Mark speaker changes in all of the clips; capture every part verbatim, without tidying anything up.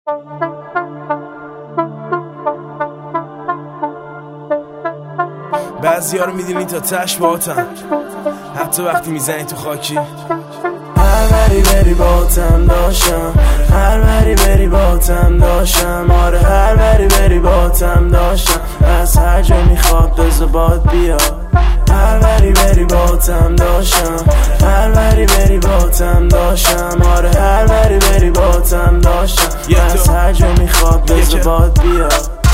Speaker 1: بعضی‌ها رو می‌دونی تا تش باهاتن، حتی وقتی میزنی تو خاکی.
Speaker 2: هر بری بری باهاتم داشتم، هر بری بری باهاتم داشتم، آره هر بری بری باهاتم داشتم، از هر جا میخواد بذار باد بیا. هر بری بری باهاتم داشتم، هر بری بری باهاتم داشتم، آره هر بری بری باهاتم داشتم، از هر جا میخواد بذار باد بیا.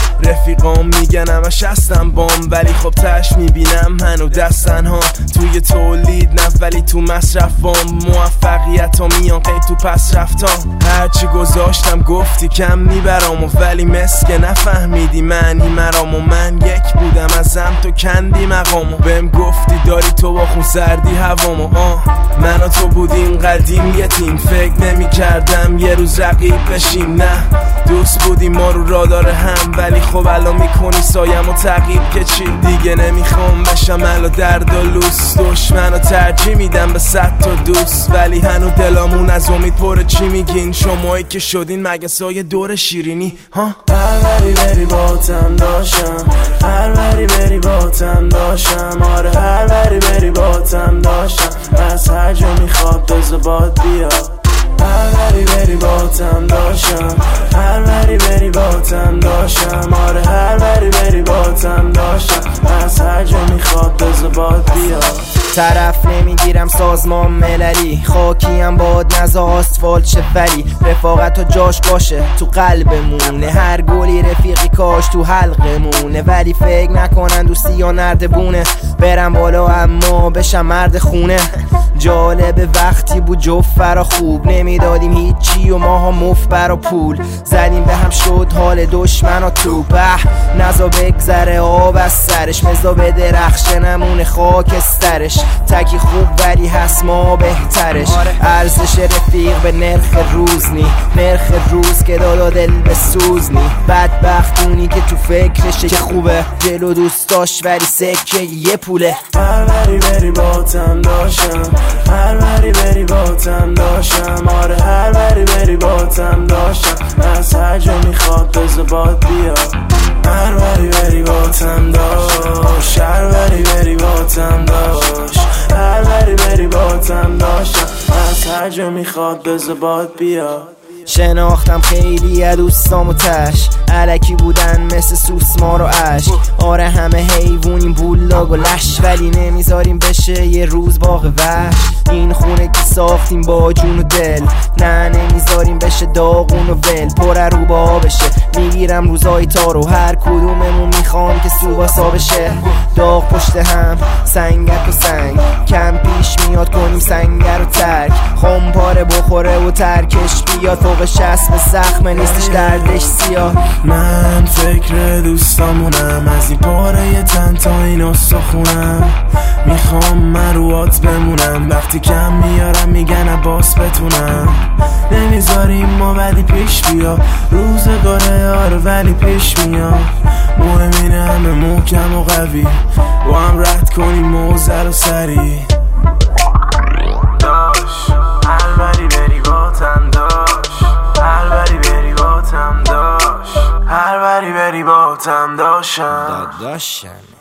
Speaker 1: رفیقام میگن همش هستم بام، ولی خب تش میبینم هنو دستن ها توی تولید نه ولی تو مصرف وام. موفقیت ها میان قید تو پس رفتا، هرچی گذاشتم گفتی کم میبرام و ولی مسکه نفهمیدی معنی مرام. و من یک بودم ازم تو کندی مقامو، بهم گفتی داری تو با خون سردی هوامو. آه من و تو بودیم قدیم یه تیم، فکر نمی کردم یه روز رقیب بشیم. نه دوست بودیم ما رو رادار هم، ولی خب الان میکنی سایم و تقیب که چی. دیگه نمیخوام بشم الان درد و لوس، دشمن رو ترجیح میدم به صد تا دوست، ولی هنو دلامون از امید پره. چی میگین شمایی که شدین مگه سایه دور شیرینی ها؟
Speaker 2: هر بری بری باهاتم داشتم، هر بری بری باهاتم داشتم، آره هر بری بری باهاتم داشتم، از هر جا میخواد بذار باد بیا. هر بری بری باهاتم داشتم، هر بری بری باهاتم داشتم، آره هر بری بری باهاتم داشتم، از هر جا میخواد بذار باد بیا.
Speaker 3: طرف نمیگیرم سازمان مللی، خاکیم باد نزا آسفالت شه، ولی رفاقت و جاش باشه تو قلبمونه. هر گلی رفیقی کاش تو حلقمونه، ولی فکر نکنن دوستی یا نردبونه. برم بالا اما بشم مرد خونه. جالب وقتی بود جفت فرا خوب نمیدادیم هیچی و ماها مفت برا پول زدیم به هم، شد حال دشمن و تو به نزا بگذره آب از سرش، مزا به درخشه نمونه خاکسترش. تکی خوب ولی هست ما بهترش، ارزش رفیق به نرخ روز نی، نرخ روز که دادا دل به سوز نی. بدبختونی که تو فکرشه که خوبه، دل و دوست داشت ولی سکه یه پوله.
Speaker 2: هر بری بری باهاتم داشتم، هر بری بری باهاتم داشتم، آره هر بری بری باهاتم داشتم، از هر جا میخواد بذار باد بیا. هر بری بری باهاتم داشت، هر بری بری باهاتم داشت، هر بری بری باهاتم داشتم، از هر جا میخواد بذار باد بیا.
Speaker 3: شناختم خیلی از دوستام و تش، علکی بودن مثل سوسمار و عشق. آره همه حیوونیم بولاگ و لش، ولی نمیذاریم بشه یه روز باغ وحش. این خونه که ساختیم با جون و دل، نه نمیذاریم بشه داغون و ول. پر رو با بشه میگیرم روزای تارو، هر کدوممون میخوام که سوباسا بشه. داغ پشت هم سنگک و سنگ، کم پیش میاد کنیم سنگر و ترک. خم پاره بخوره و ترکش بیاد، فوق شسم زخمه نیستش دردش سیاه.
Speaker 2: من فکر دوستامونم، از این پاره تن تا این استخونم. میخوام من روات بمونم، وقتی کم میارم میگن عباس بتونم. نمیذاریم ما ولی پیش بیا، روزگاره آره ولی پیش میاد. مهم اینه همه محکم و قوی، با هم رد کنیم موزر و سری. داش هر بری بری باتم داش، هر بری بری باتم داش، هر بری بری باتم داشم
Speaker 3: داشم